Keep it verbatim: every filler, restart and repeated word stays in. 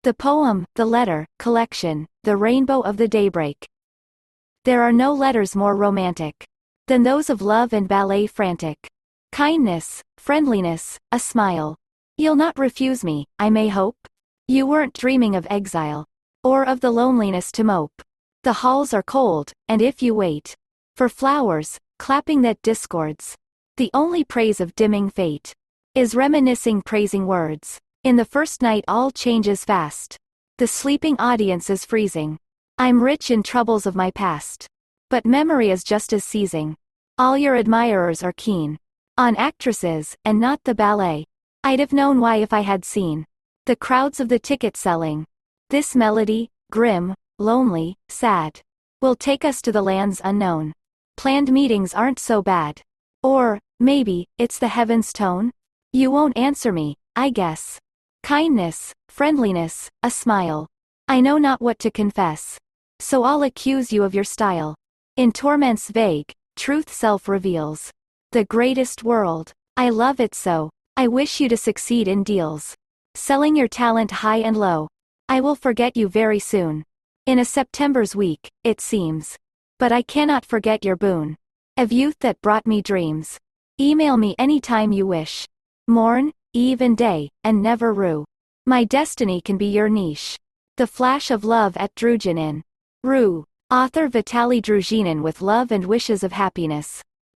The poem, the letter, collection, the rainbow of the daybreak. There are no letters more romantic than those of love and ballet frantic. Kindness, friendliness, a smile. You'll not refuse me, I may hope? You weren't dreaming of exile, or of the loneliness to mope. The halls are cold, and if you wait for flowers, clapping that discords, the only praise of dimming fate is reminiscing praising words. In the first night all changes fast. The sleeping audience is freezing. I'm rich in troubles of my past. But memory is just as seizing. All your admirers are keen on actresses, and not the ballet. I'd have known why if I had seen the crowds of the ticket selling. This melody, grim, lonely, sad, will take us to the lands unknown. Planned meetings aren't so bad. Or, maybe, it's the heavens' tone? You won't answer me, I guess. Kindness, friendliness, a smile. I know not what to confess. So I'll accuse you of your style. In torments vague, truth self reveals. The greatest world. I love it so. I wish you to succeed in deals. Selling your talent high and low. I will forget you very soon. In a September's week, it seems. But I cannot forget your boon of youth that brought me dreams. Email me anytime you wish. Morn, eve and day, and never rue. My destiny can be your niche. The flash of love at Druzhinin. Rue. Author Vitaly Druzhinin with love and wishes of happiness.